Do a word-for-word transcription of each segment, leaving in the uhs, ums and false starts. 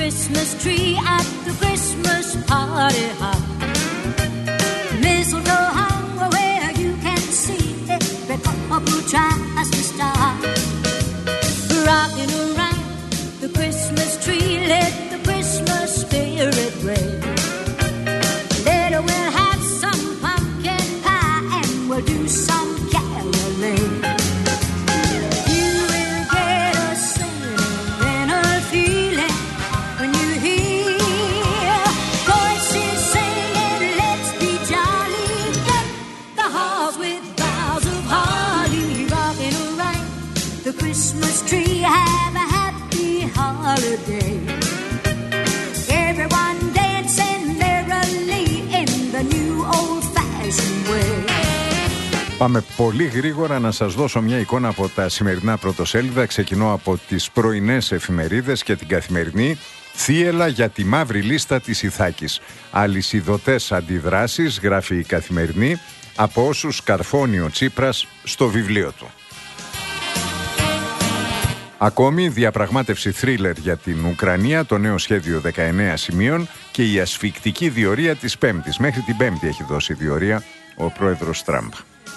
Christmas tree at the Christmas party hop. Mistletoe hung where you can see every couple tries to stop. Rocking around the Christmas tree, let the Christmas spirit reign. Later we'll have some pumpkin pie and we'll do some caroling. You will get a sentimental feeling when you hear voices singing, let's be jolly. Deck the halls with boughs of holly. Rocking around the Christmas tree, have a happy holiday. Everyone dancing merrily in the new old-fashioned way. Πάμε πολύ γρήγορα να σας δώσω μια εικόνα από τα σημερινά πρωτοσέλιδα. Ξεκινώ από τις πρωινές εφημερίδες και την Καθημερινή. Θύελλα για τη μαύρη λίστα της Ιθάκης. Αλυσιδωτές αντιδράσεις, γράφει η Καθημερινή, από όσους καρφώνει ο Τσίπρας στο βιβλίο του. Ακόμη διαπραγμάτευση θρίλερ για την Ουκρανία, το νέο σχέδιο δεκαεννέα σημείων και η ασφικτική διορία της Πέμπτης. Μέχρι την Πέμπτη έχει δώσει διορία ο πρόεδρος Τραμπ.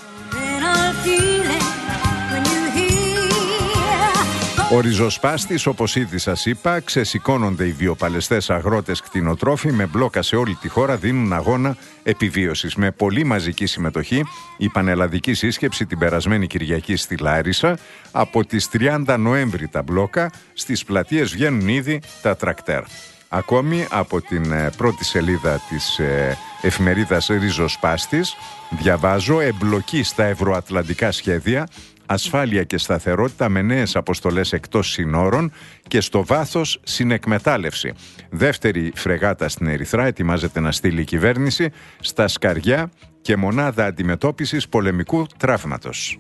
Ο ριζοσπάστης, όπως ήδη σας είπα, ξεσηκώνονται οι βιοπαλαιστές αγρότες κτηνοτρόφοι με μπλόκα σε όλη τη χώρα, δίνουν αγώνα επιβίωσης. Με πολύ μαζική συμμετοχή, η πανελλαδική σύσκεψη την περασμένη Κυριακή στη Λάρισα. Από τις τριάντα Νοέμβρη τα μπλόκα, στις πλατείες βγαίνουν ήδη τα τρακτέρ. Ακόμη από την ε, πρώτη σελίδα της ε, εφημερίδας Ριζοσπάστης διαβάζω εμπλοκή στα ευρωατλαντικά σχέδια, ασφάλεια και σταθερότητα με νέες αποστολές εκτός συνόρων και στο βάθος συνεκμετάλλευση. Δεύτερη φρεγάτα στην Ερυθρά ετοιμάζεται να στείλει η κυβέρνηση στα Σκαριά και μονάδα αντιμετώπισης πολεμικού τραύματος.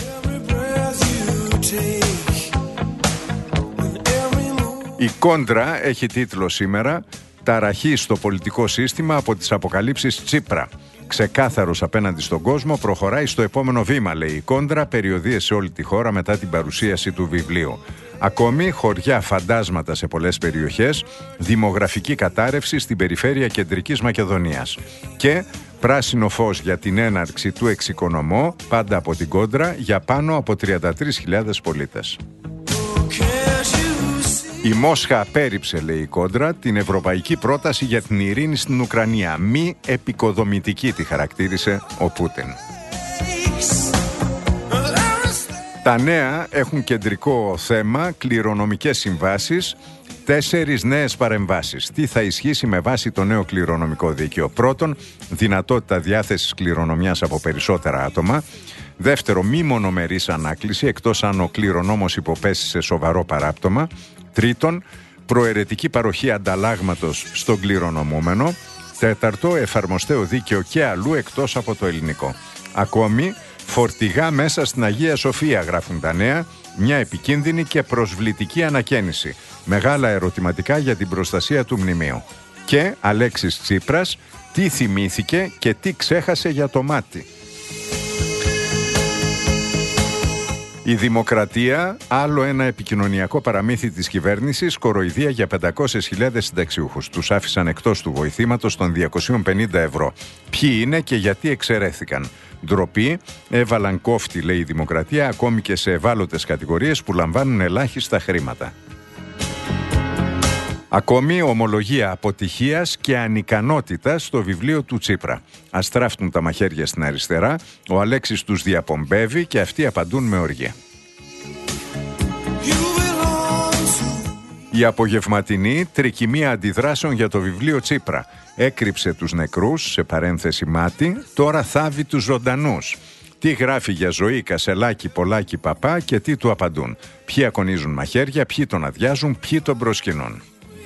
Η Κόντρα έχει τίτλο σήμερα «Ταραχή στο πολιτικό σύστημα από τις αποκαλύψεις Τσίπρα». Ξεκάθαρος απέναντι στον κόσμο, προχωράει στο επόμενο βήμα, λέει η Κόντρα, περιοδίες σε όλη τη χώρα μετά την παρουσίαση του βιβλίου. Ακόμη, χωριά φαντάσματα σε πολλές περιοχές, δημογραφική κατάρρευση στην περιφέρεια Κεντρικής Μακεδονίας. Και πράσινο φως για την έναρξη του εξοικονομώ, πάντα από την Κόντρα, για πάνω από τριάντα τρεις χιλιάδες πολίτες. Η Μόσχα απέρριψε, λέει η Κόντρα, την ευρωπαϊκή πρόταση για την ειρήνη στην Ουκρανία. Μη επικοδομητική τη χαρακτήρισε ο Πούτιν. Τα νέα έχουν κεντρικό θέμα κληρονομικές συμβάσεις, τέσσερις νέες παρεμβάσεις. Τι θα ισχύσει με βάση το νέο κληρονομικό δίκαιο? Πρώτον, δυνατότητα διάθεσης κληρονομιάς από περισσότερα άτομα. Δεύτερο, μη μονομερής ανάκληση, εκτός αν ο κληρονόμος υποπέσει σε σοβαρό παράπτωμα. Τρίτον, προαιρετική παροχή ανταλλάγματος στον κληρονομούμενο. Τέταρτο, εφαρμοστέο δίκαιο και αλλού εκτός από το ελληνικό. Ακόμη, φορτηγά μέσα στην Αγία Σοφία, γράφουν τα νέα, μια επικίνδυνη και προσβλητική ανακαίνιση. Μεγάλα ερωτηματικά για την προστασία του μνημείου. Και Αλέξης Τσίπρας, τι θυμήθηκε και τι ξέχασε για το μάτι. Η Δημοκρατία, άλλο ένα επικοινωνιακό παραμύθι της κυβέρνησης, κοροϊδία για πεντακόσιες χιλιάδες συνταξιούχους. Τους άφησαν εκτός του βοηθήματος των διακόσια πενήντα ευρώ. Ποιοι είναι και γιατί εξαιρέθηκαν? Ντροπή, έβαλαν κόφτη, λέει η Δημοκρατία, ακόμη και σε ευάλωτες κατηγορίες που λαμβάνουν ελάχιστα χρήματα. Ακόμη ομολογία αποτυχίας και ανικανότητας στο βιβλίο του Τσίπρα. Αστράφτουν τα μαχαίρια στην αριστερά, ο Αλέξης τους διαπομπεύει και αυτοί απαντούν με οργή. Η απογευματινή τρικυμία αντιδράσεων για το βιβλίο Τσίπρα. Έκρυψε τους νεκρούς, σε παρένθεση μάτι, τώρα θάβει τους ζωντανούς. Τι γράφει για ζωή Κασελάκη, Πολάκη, Παπά και τι του απαντούν. Ποιοι ακονίζουν μαχαίρια, ποιοι τον αδειάζουν, ποιοι τον προσκυνούν.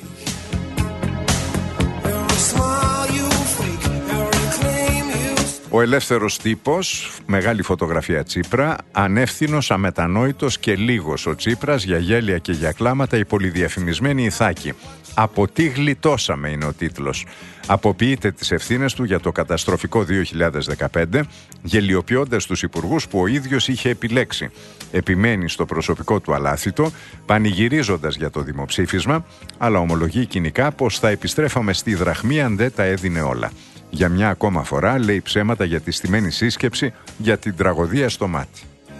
Ο ελεύθερος τύπος, μεγάλη φωτογραφία Τσίπρα, ανεύθυνος, αμετανόητος και λίγος ο Τσίπρας, για γέλια και για κλάματα η πολυδιαφημισμένη Ιθάκη. «Από τι γλιτώσαμε» είναι ο τίτλος. Αποποιείται τις ευθύνες του για το καταστροφικό δύο χιλιάδες δεκαπέντε, γελιοποιώντας τους υπουργούς που ο ίδιος είχε επιλέξει. Επιμένει στο προσωπικό του αλάθητο, πανηγυρίζοντας για το δημοψήφισμα, αλλά ομολογεί κοινικά πως θα επιστρέφαμε στη δραχμή αν δεν τα έδινε όλα. Για μια ακόμα φορά λέει ψέματα για τη στημένη σύσκεψη για την τραγωδία στο μάτι.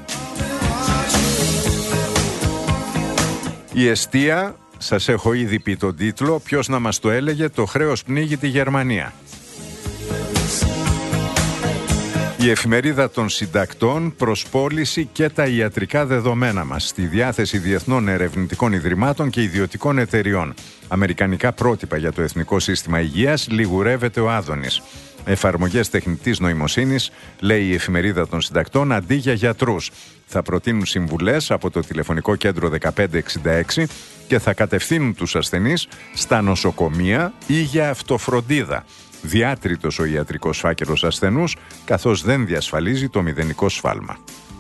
Η εστία, σας έχω ήδη πει τον τίτλο, ποιος να μας το έλεγε, το χρέος πνίγει τη Γερμανία. Η εφημερίδα των συντακτών, προσπόληση και τα ιατρικά δεδομένα μας στη διάθεση διεθνών ερευνητικών ιδρυμάτων και ιδιωτικών εταιριών. Αμερικανικά πρότυπα για το Εθνικό Σύστημα Υγείας, λιγουρεύεται ο Άδωνης. Εφαρμογές τεχνητής νοημοσύνης, λέει η εφημερίδα των συντακτών, αντί για γιατρούς. Θα προτείνουν συμβουλές από το τηλεφωνικό κέντρο δεκαπέντε εξήντα έξι και θα κατευθύνουν τους ασθενείς στα νοσοκομεία ή για αυτοφροντίδα. Διάτριτος ο ιατρικός φάκελος ασθενούς, καθώς δεν διασφαλίζει το μηδενικό σφάλμα.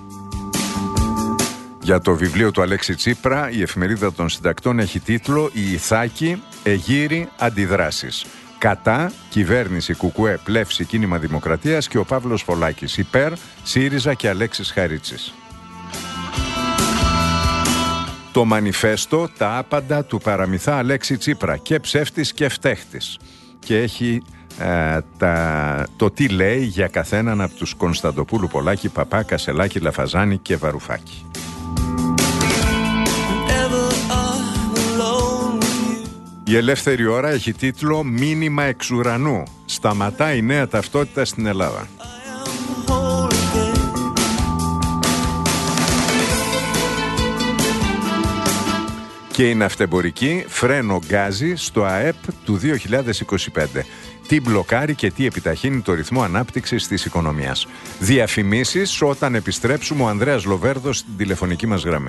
Για το βιβλίο του Αλέξη Τσίπρα, η εφημερίδα των συντακτών έχει τίτλο «Η Ιθάκη εγείρει αντιδράσεις». Κατά, κυβέρνηση Κουκουέ, Πλεύση, Κίνημα Δημοκρατίας και ο Παύλος Πολάκης. Υπέρ, ΣΥΡΙΖΑ και Αλέξης Χαρίτσης. Το μανιφέστο, τα άπαντα του παραμυθά Αλέξη Τσίπρα, και ψεύτης και φταίχτης. Και έχει ε, τα, το τι λέει για καθέναν από τους Κωνσταντοπούλου, Πολάκη, Παπά, Κασελάκη, Λαφαζάνη και Βαρουφάκη. Η Ελεύθερη Ώρα έχει τίτλο «Μήνυμα εξ ουρανού. Σταματάει η νέα ταυτότητα στην Ελλάδα». Και η ναυτεμπορική φρένο γκάζι στο ΑΕΠ του δύο χιλιάδες είκοσι πέντε. Τι μπλοκάρει και τι επιταχύνει το ρυθμό ανάπτυξης της οικονομίας. Διαφημίσεις όταν επιστρέψουμε, ο Ανδρέας Λοβέρδος στην τηλεφωνική μας γραμμή.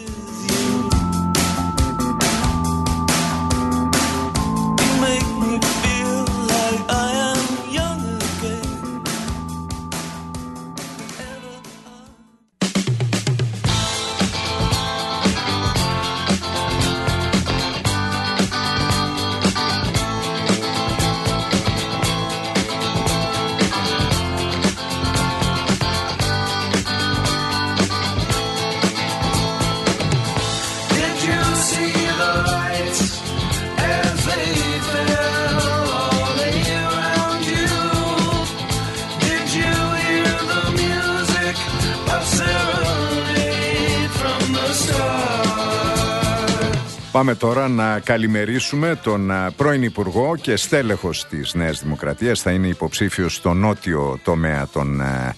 Πάμε τώρα να καλημερίσουμε τον πρώην Υπουργό και στέλεχος της Νέας Δημοκρατίας, θα είναι υποψήφιος στο νότιο τομέα των,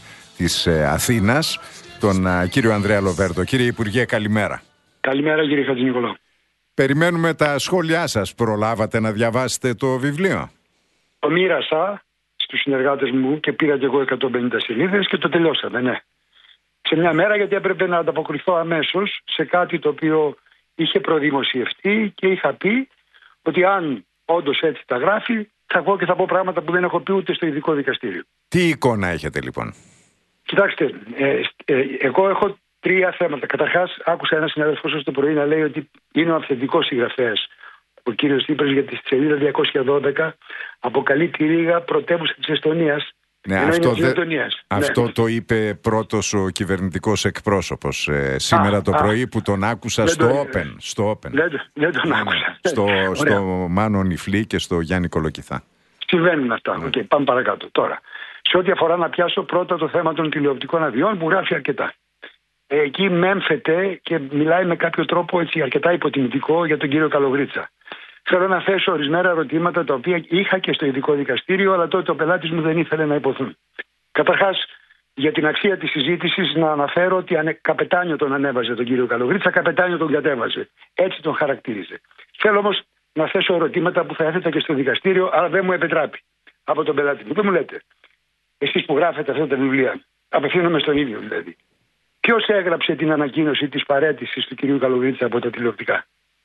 της Αθήνας, τον κύριο Ανδρέα Λοβέρδο. Κύριε Υπουργέ, καλημέρα. Καλημέρα κύριε Χατζηνικολάου. Περιμένουμε τα σχόλιά σας. Προλάβατε να διαβάσετε το βιβλίο? Το μοίρασα στους συνεργάτες μου και πήρα και εγώ εκατόν πενήντα σελίδες και το τελειώσαμε, ναι. Σε μια μέρα, γιατί έπρεπε να ανταποκριθώ αμέσως σε κάτι το οποίο είχε προδημοσιευτεί και είχα πει ότι αν όντως έτσι τα γράφει, θα βγω και θα πω πράγματα που δεν έχω πει ούτε στο ειδικό δικαστήριο. Τι εικόνα έχετε λοιπόν? Κοιτάξτε, ε, ε, εγώ έχω τρία θέματα. Καταρχάς, άκουσα ένα συνάδελφο σας το πρωί να λέει ότι είναι ο αυθεντικός συγγραφέας. Ο κύριος Τσίπρας, για τη σελίδα διακόσια δώδεκα αποκαλεί τη Ρήγα πρωτεύουσα της Εστονίας. Ναι, αυτό, δε... αυτό ναι. το είπε πρώτος ο κυβερνητικός εκπρόσωπος ε, σήμερα α, το α, πρωί που τον άκουσα στο το... Open. Στο Open. Δεν, δεν τον ναι, άκουσα. Στο, στο Μάνο Νιφλή και στο Γιάννη Κολοκυθά. Συμβαίνουν αυτά. Ναι. Okay, πάμε παρακάτω. Τώρα, σε ό,τι αφορά να πιάσω πρώτα το θέμα των τηλεοπτικών αδειών που γράφει αρκετά. Εκεί μέμφεται και μιλάει με κάποιο τρόπο έτσι, αρκετά υποτιμητικό για τον κύριο Καλογρίτσα. Θέλω να θέσω ορισμένα ερωτήματα τα οποία είχα και στο ειδικό δικαστήριο, αλλά τότε ο πελάτης μου δεν ήθελε να υποθούν. Καταρχάς, για την αξία της συζήτησης, να αναφέρω ότι ανε... καπετάνιο τον ανέβαζε τον κύριο Καλογρίτσα, καπετάνιο τον κατέβαζε. Έτσι τον χαρακτήριζε. Θέλω όμως να θέσω ερωτήματα που θα έθετα και στο δικαστήριο, αλλά δεν μου επιτράπει από τον πελάτη μου. Δεν μου λέτε, εσείς που γράφετε αυτά τα βιβλία, απευθύνομαι στον ίδιο δηλαδή. Ποιος έγραψε την ανακοίνωση της παραίτησης του κυρίου Καλογρίτσα από τα τηλεοπτικά?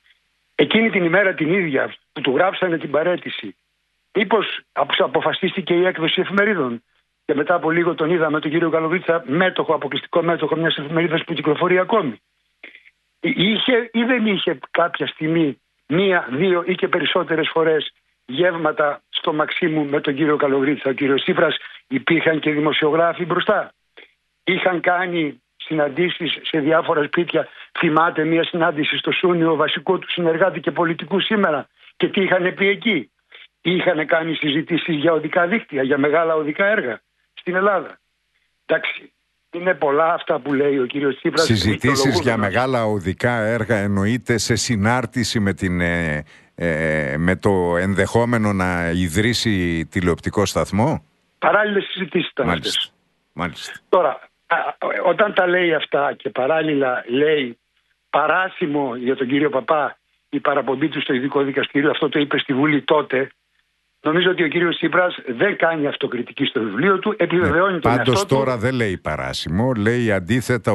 Εκείνη την ημέρα την ίδια που του γράψανε την παραίτηση, μήπως αποφασίστηκε η έκδοση εφημερίδων και μετά από λίγο τον είδαμε τον κύριο Καλογρίτσα μέτοχο, αποκλειστικό μέτοχο μιας εφημερίδας που κυκλοφορεί ακόμη? Είχε ή δεν είχε κάποια στιγμή μία, δύο ή και περισσότερες φορές γεύματα στο Μαξίμου με τον κύριο Καλογρίτσα, ο κύριος Τσίπρας. Υπήρχαν και δημοσιογράφοι μπροστά. Είχαν κάνει συναντήσεις σε διάφορα σπίτια. Θυμάται μια συνάντηση στο Σούνιο, βασικό του συνεργάτη και πολιτικού σήμερα, και τι είχαν πει εκεί? Είχαν κάνει συζητήσεις για οδικά δίκτυα, για μεγάλα οδικά έργα στην Ελλάδα. Εντάξει, είναι πολλά αυτά που λέει ο κύριος Τσίπρας. Συζητήσεις για μεγάλα οδικά έργα εννοείται σε συνάρτηση με, την, ε, ε, με το ενδεχόμενο να ιδρύσει τηλεοπτικό σταθμό? Παράλληλες συζητήσεις ήταν Μάλιστα. αυτές. Μάλιστα. Τώρα, όταν τα λέει αυτά και παράλληλα λέει παράσημο για τον κύριο Παπά η παραπομπή του στο ειδικό δικαστήριο, αυτό το είπε στη Βουλή τότε, νομίζω ότι ο κύριος Τσίπρας δεν κάνει αυτοκριτική στο βιβλίο του, επιβεβαιώνει ναι, τον εαυτό του. Πάντως τώρα δεν λέει παράσημο, λέει αντίθετα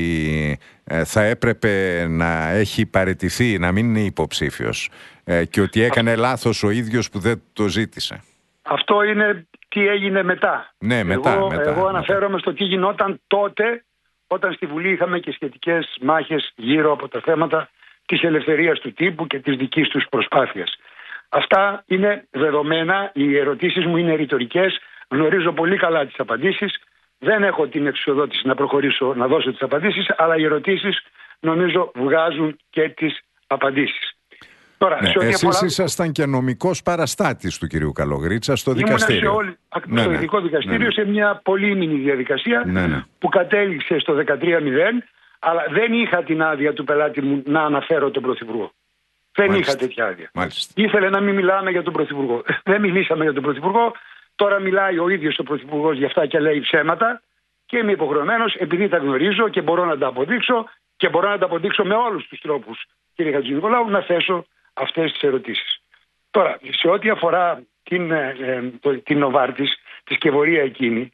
ότι ε, θα έπρεπε να έχει παραιτηθεί, να μην είναι υποψήφιος ε, και ότι έκανε Α... λάθος ο ίδιος που δεν το ζήτησε. Αυτό είναι τι έγινε μετά. Ναι, μετά. Εγώ, μετά, εγώ αναφέρομαι μετά. στο τι γινόταν τότε, όταν στη Βουλή είχαμε και σχετικές μάχες γύρω από τα θέματα της ελευθερίας του τύπου και της δικής τους προσπάθειας. Αυτά είναι δεδομένα, οι ερωτήσεις μου είναι ρητορικές, γνωρίζω πολύ καλά τις απαντήσεις, δεν έχω την εξουσιοδότηση να προχωρήσω να δώσω τις απαντήσεις, αλλά οι ερωτήσεις νομίζω βγάζουν και τις απαντήσεις. Τώρα, ναι, εσείς αφορά... ήσασταν και νομικός παραστάτης του κυρίου Καλογρίτσα στο δικαστήριο. Ήμουνα σε όλη... ναι, στο ειδικό δικαστήριο, ναι, ναι. σε μια πολύ μήνυ διαδικασία, ναι, ναι. που κατέληξε στο δεκατρία μηδέν, αλλά δεν είχα την άδεια του πελάτη μου να αναφέρω τον Πρωθυπουργό. Δεν Μάλιστα. είχα τέτοια άδεια. Μάλιστα. Ήθελε να μην μιλάμε για τον Πρωθυπουργό. Δεν μιλήσαμε για τον Πρωθυπουργό. Τώρα μιλάει ο ίδιος ο Πρωθυπουργός για αυτά και λέει ψέματα. Και είμαι υποχρεωμένος, επειδή τα γνωρίζω και μπορώ να τα αποδείξω, και μπορώ να τα αποδείξω με όλους τους τρόπους, κύριε Χατζηνικολάου, να θέσω αυτές τις ερωτήσεις. Τώρα, σε ό,τι αφορά την, ε, το, την Νοβάρτης, τη σκευωρία εκείνη,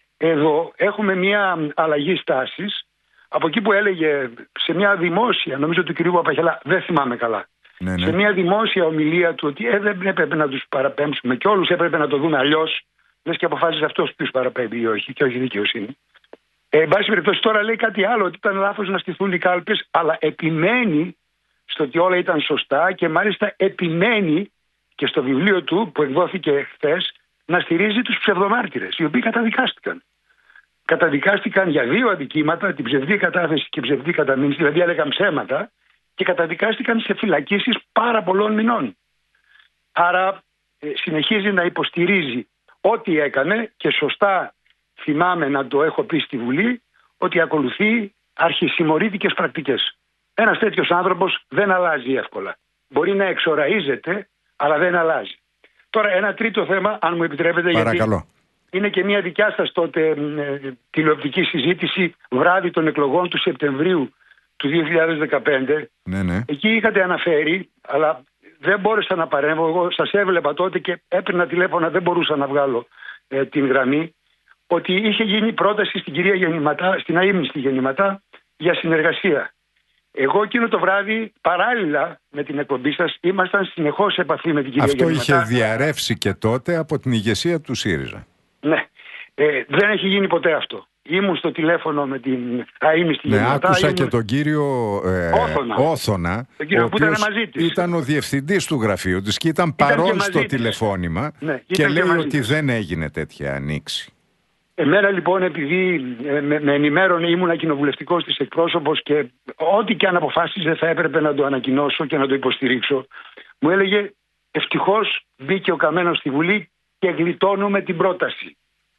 εδώ έχουμε μια αλλαγή στάσης από εκεί που έλεγε σε μια δημόσια, νομίζω του κυρίου Παπαχελά, δεν θυμάμαι καλά, ναι, ναι. σε μια δημόσια ομιλία του ότι ε, δεν έπρεπε να τους παραπέμψουμε και όλους έπρεπε να το δούμε αλλιώς, λες και αποφάσισε αυτός ποιος παραπέμπει ή όχι, και όχι δικαιοσύνη. Ε, εν πάση περιπτώσει τώρα λέει κάτι άλλο, ότι ήταν λάθος να στηθούν οι κάλπες, αλλά επιμένει στο ότι όλα ήταν σωστά και μάλιστα επιμένει και στο βιβλίο του που εκδόθηκε χθες να στηρίζει τους ψευδομάρτυρες, οι οποίοι καταδικάστηκαν. Καταδικάστηκαν για δύο αδικήματα, την ψευδή κατάθεση και ψευδή καταμήνυση, δηλαδή έλεγαν ψέματα, και καταδικάστηκαν σε φυλακίσεις πάρα πολλών μηνών. Άρα ε, συνεχίζει να υποστηρίζει ό,τι έκανε και σωστά θυμάμαι να το έχω πει στη Βουλή, ότι ακολουθεί αρχισημορήτικες πρακτικές. Ένας τέτοιος άνθρωπος δεν αλλάζει εύκολα. Μπορεί να εξοραίζεται, αλλά δεν αλλάζει. Τώρα ένα τρίτο θέμα, αν μου επιτρέπετε, Παρακαλώ. γιατί είναι και μια δικιά σας τότε ε, τηλεοπτική συζήτηση βράδυ των εκλογών του Σεπτεμβρίου του δύο χιλιάδες δεκαπέντε. Ναι, ναι. Εκεί είχατε αναφέρει, αλλά δεν μπόρεσα να παρέμβω. Εγώ σας έβλεπα τότε και έπαιρνα τηλέφωνα, δεν μπορούσα να βγάλω ε, την γραμμή, ότι είχε γίνει πρόταση στην κυρία Γεννηματά, στην αείμνηστη Γεννηματά, για συνεργασία. Εγώ εκείνο το βράδυ, παράλληλα με την εκπομπή σας, ήμασταν συνεχώς σε επαφή με την κυρία Αυτό Γεννηματά. Αυτό είχε διαρρεύσει και τότε από την ηγεσία του ΣΥΡΙΖΑ. Ναι. Ε, δεν έχει γίνει ποτέ αυτό. Ήμουν στο τηλέφωνο με την αείμνηστη ναι, Γεννηματά. Άκουσα ήμουν... και τον κύριο ε, Όθωνα, Όθωνα τον κύριο ο που ήταν μαζί της. Ήταν ο διευθυντής του γραφείου της και ήταν, ήταν παρόν στο της. τηλεφώνημα ναι, και λέει και ότι της. δεν έγινε τέτοια ανοίξη. Εμένα λοιπόν, επειδή ε, με, με ενημέρωνε, ήμουν κοινοβουλευτικός της εκπρόσωπος και ό,τι και αν αποφάσιζε θα έπρεπε να το ανακοινώσω και να το υποστηρίξω, μου έλεγε ευτυχώς μπήκε ο Καμένος στη Βουλή και γλιτώνουμε την πρόταση.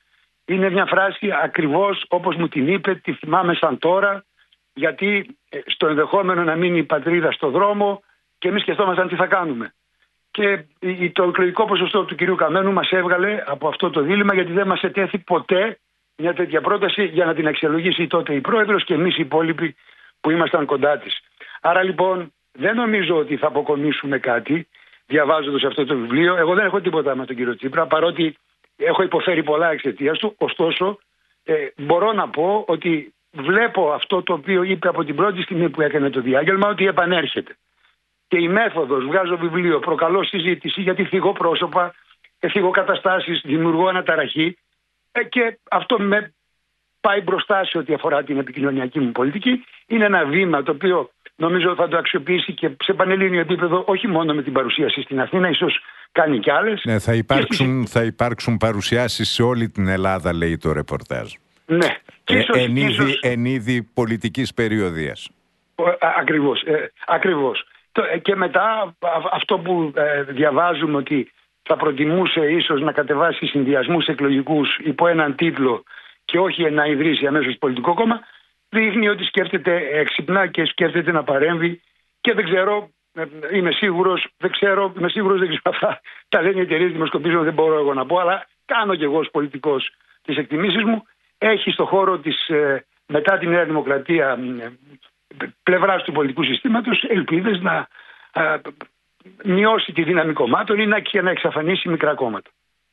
Είναι μια φράση ακριβώς όπως μου την είπε, τη θυμάμαι σαν τώρα, γιατί στο ενδεχόμενο να μείνει η πατρίδα στο δρόμο και εμείς σκεφτόμασταν τι θα κάνουμε. Και το εκλογικό ποσοστό του κυρίου Καμένου μας έβγαλε από αυτό το δίλημμα, γιατί δεν μας ετέθη ποτέ μια τέτοια πρόταση για να την αξιολογήσει τότε η πρόεδρος και εμείς οι υπόλοιποι που ήμασταν κοντά της. Άρα λοιπόν δεν νομίζω ότι θα αποκομίσουμε κάτι διαβάζοντας αυτό το βιβλίο. Εγώ δεν έχω τίποτα με τον κύριο Τσίπρα, παρότι έχω υποφέρει πολλά εξαιτίας του. Ωστόσο ε, μπορώ να πω ότι βλέπω αυτό το οποίο είπε από την πρώτη στιγμή που έκανε το διάγγελμα, ότι επανέρχεται. Και η μέθοδος, βγάζω βιβλίο, προκαλώ συζήτηση, γιατί θίγω πρόσωπα, θίγω καταστάσεις, δημιουργώ αναταραχή, ε, και αυτό με πάει μπροστά σε ό,τι αφορά την επικοινωνιακή μου πολιτική. Είναι ένα βήμα το οποίο νομίζω θα το αξιοποιήσει και σε πανελλήνιο επίπεδο, όχι μόνο με την παρουσίαση στην Αθήνα, ίσως κάνει κι άλλες. Ναι, θα υπάρξουν, θα υπάρξουν παρουσιάσεις σε όλη την Ελλάδα, λέει το ρεπορτάζ. Ναι. Ε, ίσως, εν, είδη, ίσως... εν είδη πολιτικής περιοδίας. Ακριβώς. Ε, ακριβώς. Και μετά αυτό που ε, διαβάζουμε ότι θα προτιμούσε ίσως να κατεβάσει συνδυασμούς εκλογικούς υπό έναν τίτλο και όχι να ιδρύσει αμέσως πολιτικό κόμμα, δείχνει ότι σκέφτεται έξυπνα και σκέφτεται να παρέμβει και δεν ξέρω, είμαι σίγουρος, δεν ξέρω, είμαι σίγουρος, δεν ξέρω αυτά, τα λένε οι εταιρείες δημοσκοπήσεων, δεν μπορώ εγώ να πω, αλλά κάνω κι εγώ ως πολιτικός τις εκτιμήσεις μου. Έχει στο χώρο της, ε, μετά τη Νέα Δημοκρατία, ε, πλευράς του πολιτικού συστήματος, ελπίδες να ε, μειώσει τη δύναμη κομμάτων ή να, και να εξαφανίσει μικρά κόμματα.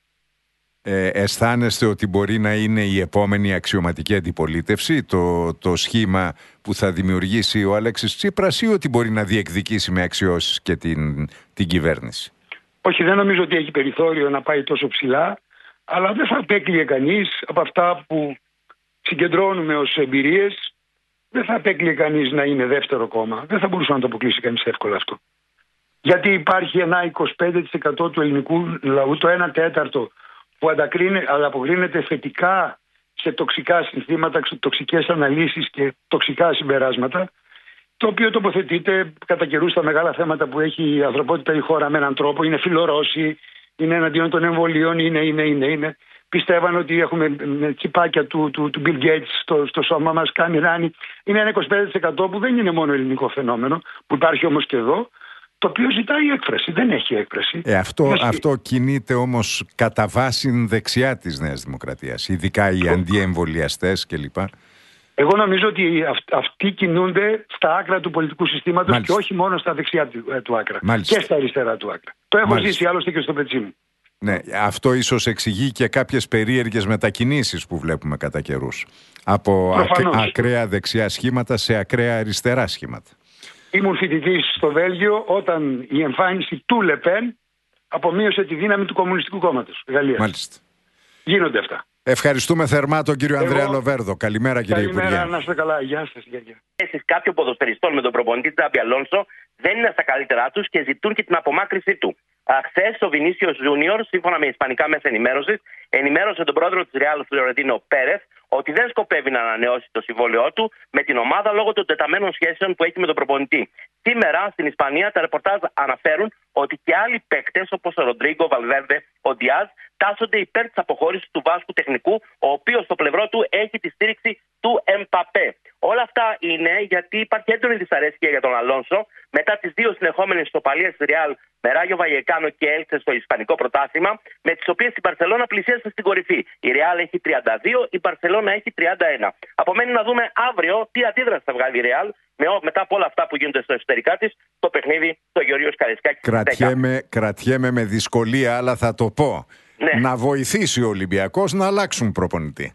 Ε, αισθάνεστε ότι μπορεί να είναι η επόμενη αξιωματική αντιπολίτευση, το, το σχήμα που θα δημιουργήσει ο Αλέξης Τσίπρας, ή ότι μπορεί να διεκδικήσει με αξιώσεις και την, την κυβέρνηση? Όχι, δεν νομίζω ότι έχει περιθώριο να πάει τόσο ψηλά, αλλά δεν θα απέκλειε κανείς από αυτά που συγκεντρώνουμε ως εμπειρίες, δεν θα απέκλειε κανείς να είναι δεύτερο κόμμα. Δεν θα μπορούσε να το αποκλείσει κανείς εύκολα αυτό. Γιατί υπάρχει ένα είκοσι πέντε τοις εκατό του ελληνικού λαού, το ένα τέταρτο, που ανταποκρίνεται θετικά σε τοξικά συνθήματα, σε τοξικές αναλύσεις και τοξικά συμπεράσματα, το οποίο τοποθετείται κατά καιρούς στα μεγάλα θέματα που έχει η ανθρωπότητα η χώρα με έναν τρόπο. Είναι φιλορώσοι, είναι εναντίον των εμβολίων, είναι, είναι, είναι, είναι. Πιστεύαν ότι έχουμε τσιπάκια του, του, του Bill Gates στο, στο σώμα μας, κάνει ράνι. Είναι ένα είκοσι πέντε τοις εκατό που δεν είναι μόνο ελληνικό φαινόμενο, που υπάρχει όμως και εδώ, το οποίο ζητάει έκφραση, δεν έχει έκφραση. Ε, αυτό, αυτό κινείται όμως κατά βάση δεξιά της Νέας Δημοκρατίας, ειδικά οι αντιεμβολιαστές κλπ. Εγώ νομίζω ότι αυ, αυτοί κινούνται στα άκρα του πολιτικού συστήματος. Μάλιστα. Και όχι μόνο στα δεξιά του, ε, του άκρα. Μάλιστα. Και στα αριστερά του άκρα. Το έχω Μάλιστα. ζήσει άλλωστε και στο πετσί μου. Ναι, αυτό ίσως εξηγεί και κάποιες περίεργες μετακινήσεις που βλέπουμε κατά καιρούς. Από ακ, ακραία δεξιά σχήματα σε ακραία αριστερά σχήματα. Ήμουν φοιτητής στο Βέλγιο όταν η εμφάνιση του Λεπέν απομείωσε τη δύναμη του Κομμουνιστικού Κόμματος. Γαλλία. Μάλιστα. Γίνονται αυτά. Ευχαριστούμε θερμά τον κύριο Εγώ... Ανδρέα Λοβέρδο. Καλημέρα, κύριε Υπουργέ. Καλημέρα, να είστε καλά. Γεια σας. Γεια, γεια. Εσείς κάποιων ποδοσφαιριστών με τον προπονητή Τζάμπι Αλόνσο δεν είναι στα καλύτερά τους και ζητούν και την απομάκρυνσή του. Χθες ο Βινίσιος Junior, σύμφωνα με ισπανικά μέσα ενημέρωσης, ενημέρωσε τον πρόεδρο της Real Florentino Pérez ότι δεν σκοπεύει να ανανεώσει το συμβόλαιό του με την ομάδα λόγω των τεταμένων σχέσεων που έχει με τον προπονητή. Σήμερα στην Ισπανία τα ρεπορτάζ αναφέρουν ότι και άλλοι παίκτες όπως ο Ροντρίγκο, Βαλβέρντε, ο Διάζ τάσσονται υπέρ της αποχώρησης του Βάσκου τεχνικού, ο οποίος στο πλευρό του έχει τη στήριξη του Εμπαπέ. Όλα αυτά είναι γιατί υπάρχει έντονη δυσαρέσκεια για τον Αλόνσο μετά τις δύο συνεχόμενες ισοπαλίες της Real με Ράγιο Βαγεκάνο και Έλτσε στο Ισπανικό πρωτάθλημα, με τις οποίες η Μπαρσελόνα πλησίασε στην κορυφή. Η Real έχει τριάντα δύο, η Μπαρσελόνα έχει τριάντα ένα. Απομένει να δούμε αύριο τι αντίδραση θα βγάλει η Real μετά από όλα αυτά που γίνονται στο εσωτερικά της, το παιχνίδι στο Γεωργίος Καραϊσκάκης. Κρατιέμαι, κρατιέμαι με δυσκολία, αλλά θα το πω. Ναι. Να βοηθήσει ο Ολυμπιακός να αλλάξουν προπονητή.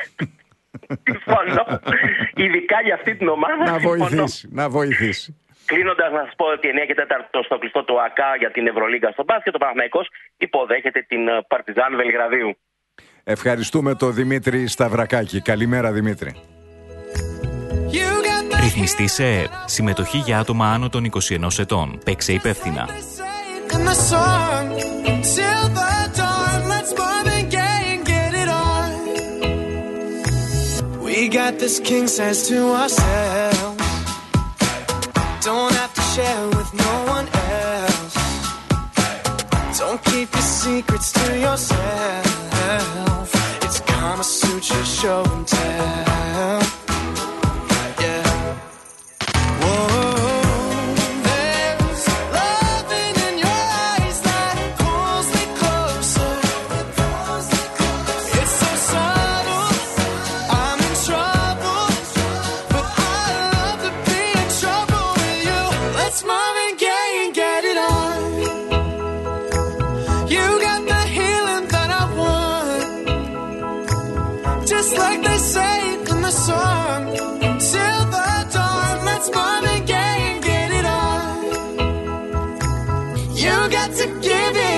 Συμφωνώ. Ειδικά για αυτή την ομάδα. Να βοηθήσει, να βοηθήσει. Κλείνοντας, να σας πω ότι εννιά και τέσσερα στο κλειστό του ΑΚΑ για την Ευρωλίγκα στο μπάσκετ, ο Παναθηναϊκός υποδέχεται την Παρτιζάν Βελιγραδίου. Ευχαριστούμε τον Δημήτρη Σταυρακάκη. Καλημέρα, Δημήτρη. Ρυθμιστή σε ΕΕΠ. Συμμετοχή για άτομα άνω των είκοσι ενός ετών. Παίξε υπεύθυνα. We got this king size to ourselves. Don't have to share with no one else. Don't keep your secrets to yourself. It's Kama Sutra show and tell. Yeah. Whoa. There's loving in your eyes that pulls me closer. It's so subtle. I'm in trouble, but I love to be in trouble with you. Let's Marvin Gaye and get it on. You got the healing that I want, just like they say in the song. Till the dawn, let's Marvin Gaye and get it on. You got to give it.